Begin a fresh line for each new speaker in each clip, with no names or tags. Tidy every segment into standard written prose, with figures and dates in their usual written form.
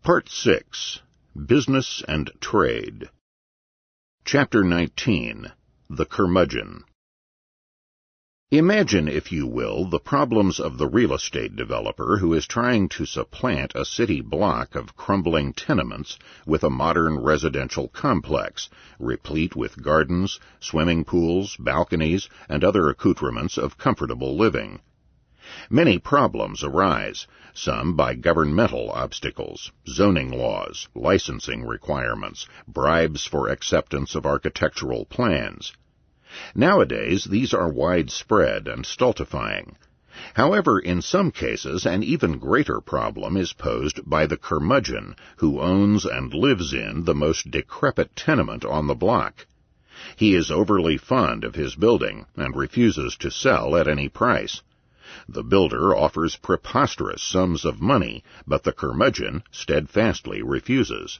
Part 6. Business and Trade. Chapter 19. The Curmudgeon. Imagine, if you will, the problems of the real estate developer who is trying to supplant a city block of crumbling tenements with a modern residential complex, replete with gardens, swimming pools, balconies, and other accoutrements of comfortable living. Many problems arise, some by governmental obstacles, zoning laws, licensing requirements, bribes for acceptance of architectural plans. Nowadays, these are widespread and stultifying. However, in some cases, an even greater problem is posed by the curmudgeon who owns and lives in the most decrepit tenement on the block. He is overly fond of his building and refuses to sell at any price. The builder offers preposterous sums of money, but the curmudgeon steadfastly refuses.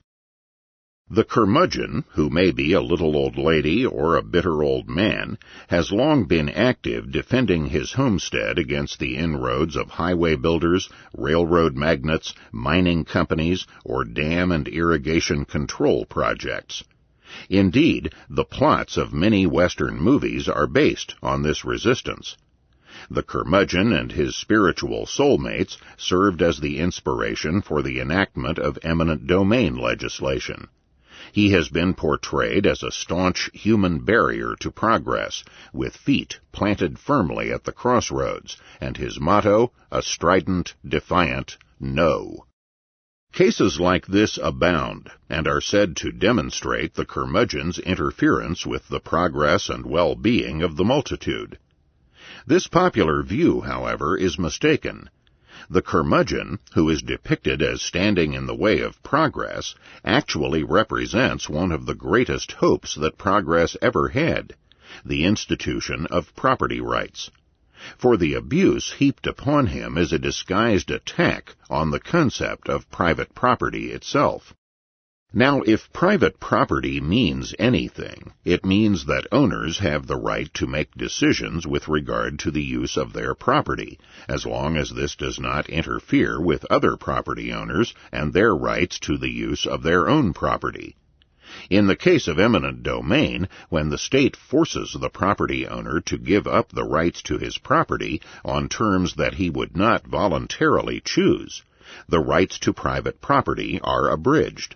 The curmudgeon, who may be a little old lady or a bitter old man, has long been active defending his homestead against the inroads of highway builders, railroad magnates, mining companies, or dam and irrigation control projects. Indeed, the plots of many Western movies are based on this resistance. The curmudgeon and his spiritual soulmates served as the inspiration for the enactment of eminent domain legislation. He has been portrayed as a staunch human barrier to progress, with feet planted firmly at the crossroads, and his motto, a strident, defiant no. Cases like this abound, and are said to demonstrate the curmudgeon's interference with the progress and well-being of the multitude. This popular view, however, is mistaken. The curmudgeon, who is depicted as standing in the way of progress, actually represents one of the greatest hopes that progress ever had, the institution of property rights. For the abuse heaped upon him is a disguised attack on the concept of private property itself. Now, if private property means anything, it means that owners have the right to make decisions with regard to the use of their property, as long as this does not interfere with other property owners and their rights to the use of their own property. In the case of eminent domain, when the state forces the property owner to give up the rights to his property on terms that he would not voluntarily choose, the rights to private property are abridged.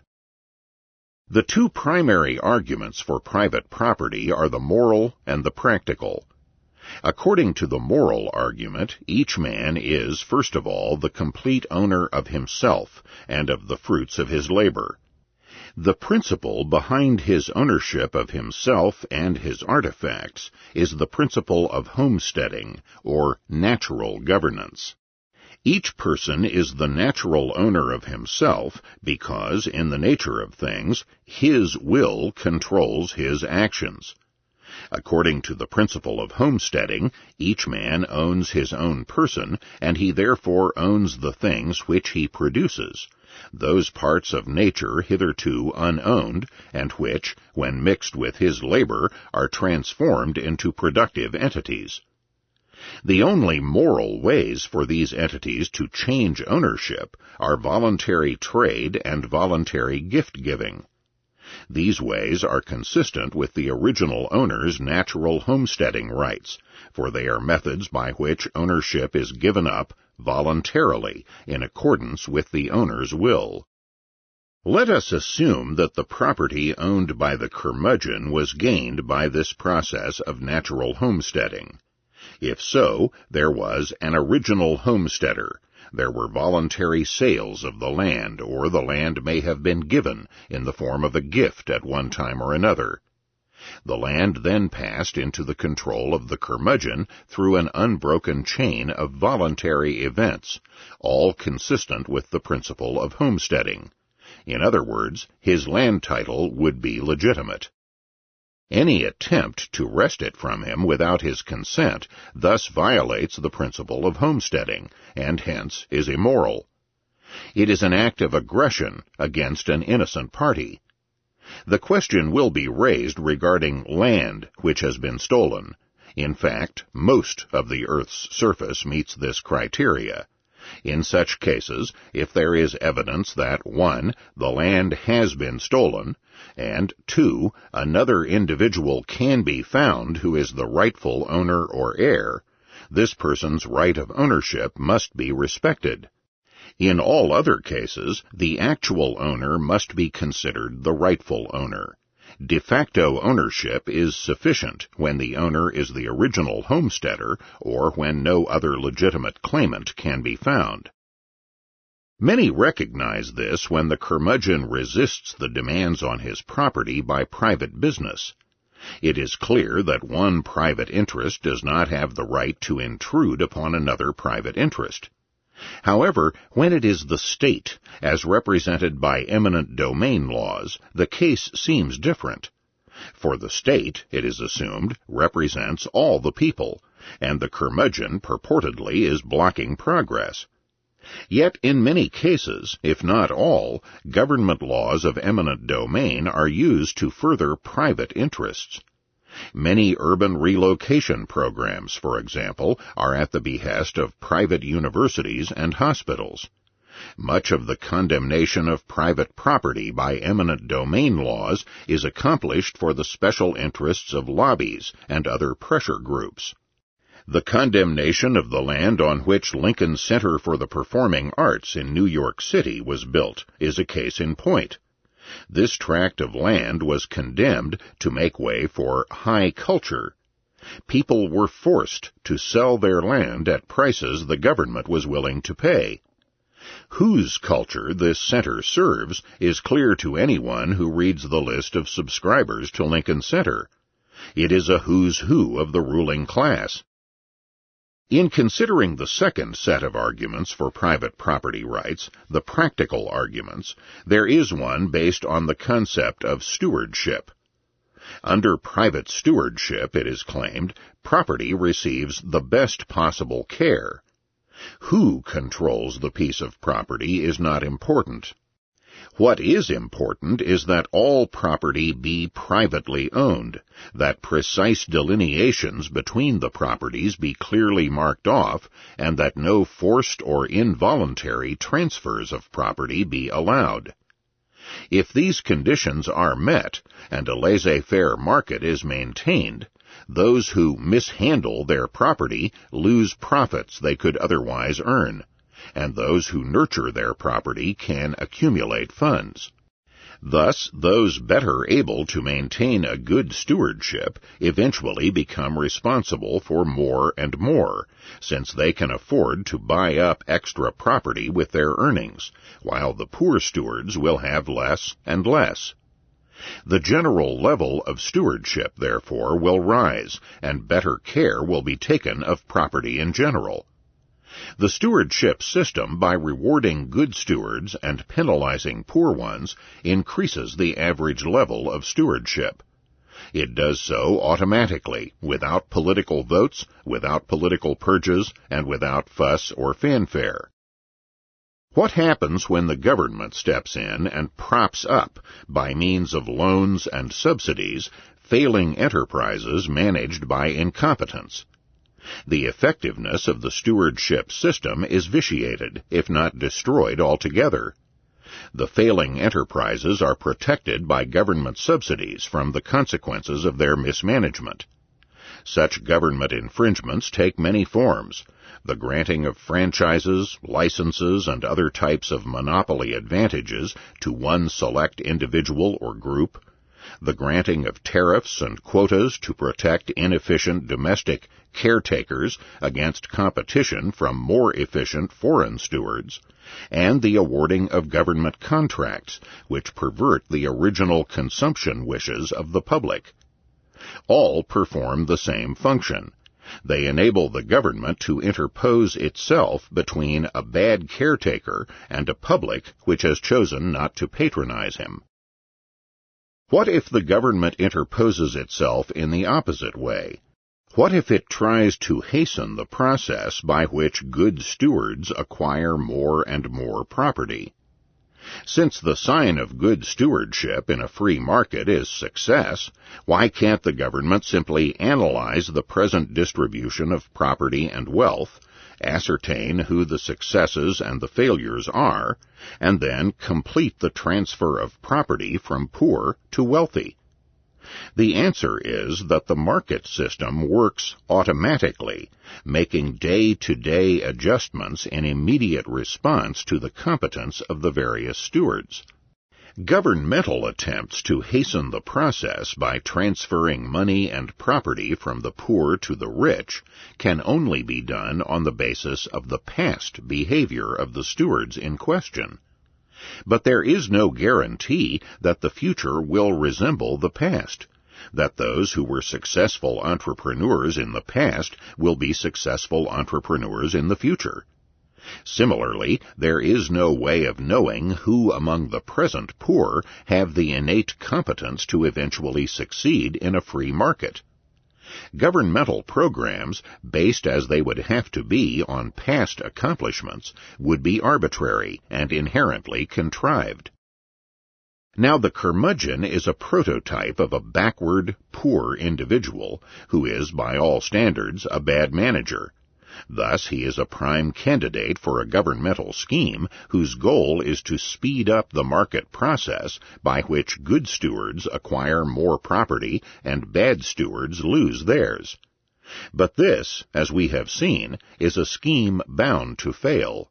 The two primary arguments for private property are the moral and the practical. According to the moral argument, each man is, first of all, the complete owner of himself and of the fruits of his labor. The principle behind his ownership of himself and his artifacts is the principle of homesteading, or natural governance. Each person is the natural owner of himself because, in the nature of things, his will controls his actions. According to the principle of homesteading, each man owns his own person, and he therefore owns the things which he produces, those parts of nature hitherto unowned, and which, when mixed with his labor, are transformed into productive entities. The only moral ways for these entities to change ownership are voluntary trade and voluntary gift-giving. These ways are consistent with the original owner's natural homesteading rights, for they are methods by which ownership is given up voluntarily in accordance with the owner's will. Let us assume that the property owned by the curmudgeon was gained by this process of natural homesteading. If so, there was an original homesteader. There were voluntary sales of the land, or the land may have been given in the form of a gift at one time or another. The land then passed into the control of the curmudgeon through an unbroken chain of voluntary events, all consistent with the principle of homesteading. In other words, his land title would be legitimate. Any attempt to wrest it from him without his consent thus violates the principle of homesteading, and hence is immoral. It is an act of aggression against an innocent party. The question will be raised regarding land which has been stolen. In fact, most of the Earth's surface meets this criteria. In such cases, if there is evidence that 1. The land has been stolen, and 2. Another individual can be found who is the rightful owner or heir, this person's right of ownership must be respected. In all other cases, the actual owner must be considered the rightful owner. De facto ownership is sufficient when the owner is the original homesteader or when no other legitimate claimant can be found. Many recognize this when the curmudgeon resists the demands on his property by private business. It is clear that one private interest does not have the right to intrude upon another private interest. However, when it is the state, as represented by eminent domain laws, the case seems different. For the state, it is assumed, represents all the people, and the curmudgeon purportedly is blocking progress. Yet in many cases, if not all, government laws of eminent domain are used to further private interests. Many urban relocation programs, for example, are at the behest of private universities and hospitals. Much of the condemnation of private property by eminent domain laws is accomplished for the special interests of lobbies and other pressure groups. The condemnation of the land on which Lincoln Center for the Performing Arts in New York City was built is a case in point. This tract of land was condemned to make way for high culture. People were forced to sell their land at prices the government was willing to pay. Whose culture this center serves is clear to anyone who reads the list of subscribers to Lincoln Center. It is a who's who of the ruling class. In considering the second set of arguments for private property rights, the practical arguments, there is one based on the concept of stewardship. Under private stewardship, it is claimed, property receives the best possible care. Who controls the piece of property is not important. What is important is that all property be privately owned, that precise delineations between the properties be clearly marked off, and that no forced or involuntary transfers of property be allowed. If these conditions are met, and a laissez-faire market is maintained, those who mishandle their property lose profits they could otherwise earn, and those who nurture their property can accumulate funds. Thus, those better able to maintain a good stewardship eventually become responsible for more and more, since they can afford to buy up extra property with their earnings, while the poor stewards will have less and less. The general level of stewardship, therefore, will rise, and better care will be taken of property in general. The stewardship system, by rewarding good stewards and penalizing poor ones, increases the average level of stewardship. It does so automatically, without political votes, without political purges, and without fuss or fanfare. What happens when the government steps in and props up, by means of loans and subsidies, failing enterprises managed by incompetence? The effectiveness of the stewardship system is vitiated, if not destroyed altogether. The failing enterprises are protected by government subsidies from the consequences of their mismanagement. Such government infringements take many forms: the granting of franchises, licenses, and other types of monopoly advantages to one select individual or group, the granting of tariffs and quotas to protect inefficient domestic caretakers against competition from more efficient foreign stewards, and the awarding of government contracts, which pervert the original consumption wishes of the public. All perform the same function. They enable the government to interpose itself between a bad caretaker and a public which has chosen not to patronize him. What if the government interposes itself in the opposite way? What if it tries to hasten the process by which good stewards acquire more and more property? Since the sign of good stewardship in a free market is success, why can't the government simply analyze the present distribution of property and wealth ascertain who the successes and the failures are, and then complete the transfer of property from poor to wealthy? The answer is that the market system works automatically, making day-to-day adjustments in immediate response to the competence of the various stewards. Governmental attempts to hasten the process by transferring money and property from the poor to the rich can only be done on the basis of the past behavior of the stewards in question. But there is no guarantee that the future will resemble the past, that those who were successful entrepreneurs in the past will be successful entrepreneurs in the future. Similarly, there is no way of knowing who among the present poor have the innate competence to eventually succeed in a free market. Governmental programs, based as they would have to be on past accomplishments, would be arbitrary and inherently contrived. Now the curmudgeon is a prototype of a backward, poor individual who is, by all standards, a bad manager. Thus, he is a prime candidate for a governmental scheme whose goal is to speed up the market process by which good stewards acquire more property and bad stewards lose theirs. But this, as we have seen, is a scheme bound to fail.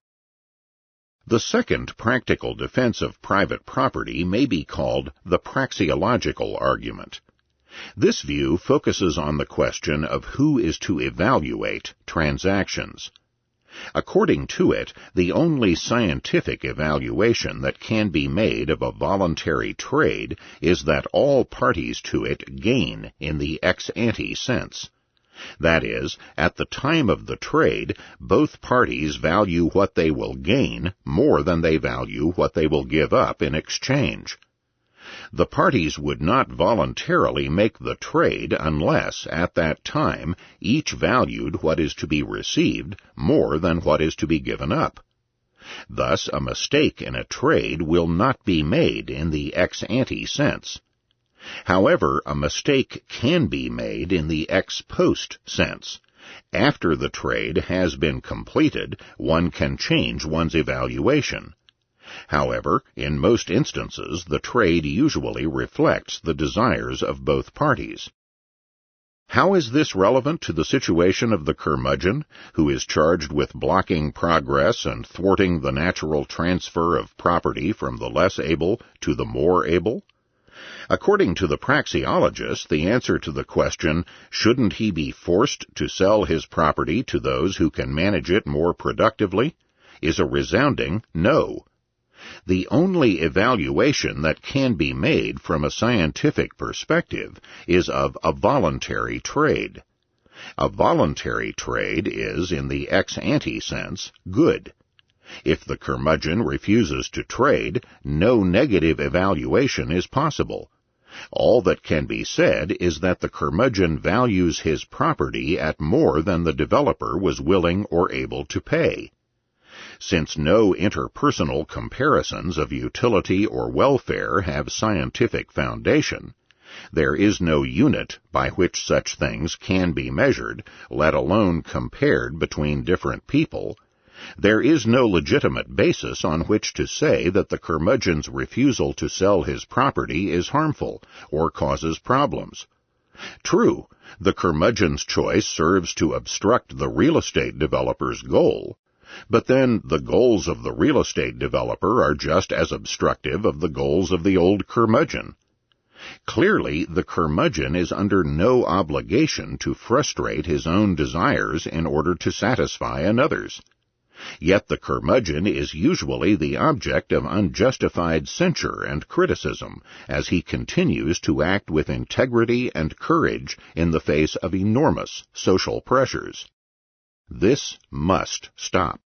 The second practical defense of private property may be called the praxeological argument. This view focuses on the question of who is to evaluate transactions. According to it, the only scientific evaluation that can be made of a voluntary trade is that all parties to it gain in the ex ante sense. That is, at the time of the trade, both parties value what they will gain more than they value what they will give up in exchange. The parties would not voluntarily make the trade unless, at that time, each valued what is to be received more than what is to be given up. Thus, a mistake in a trade will not be made in the ex ante sense. However, a mistake can be made in the ex post sense. After the trade has been completed, one can change one's evaluation. However, in most instances, the trade usually reflects the desires of both parties. How is this relevant to the situation of the curmudgeon, who is charged with blocking progress and thwarting the natural transfer of property from the less able to the more able? According to the praxeologist, the answer to the question, shouldn't he be forced to sell his property to those who can manage it more productively, is a resounding no. The only evaluation that can be made from a scientific perspective is of a voluntary trade. A voluntary trade is, in the ex ante sense, good. If the curmudgeon refuses to trade, no negative evaluation is possible. All that can be said is that the curmudgeon values his property at more than the developer was willing or able to pay. Since no interpersonal comparisons of utility or welfare have scientific foundation, there is no unit by which such things can be measured, let alone compared between different people. There is no legitimate basis on which to say that the curmudgeon's refusal to sell his property is harmful or causes problems. True, the curmudgeon's choice serves to obstruct the real estate developer's goal, but then the goals of the real estate developer are just as obstructive of the goals of the old curmudgeon. Clearly, the curmudgeon is under no obligation to frustrate his own desires in order to satisfy another's. Yet the curmudgeon is usually the object of unjustified censure and criticism as he continues to act with integrity and courage in the face of enormous social pressures. This must stop.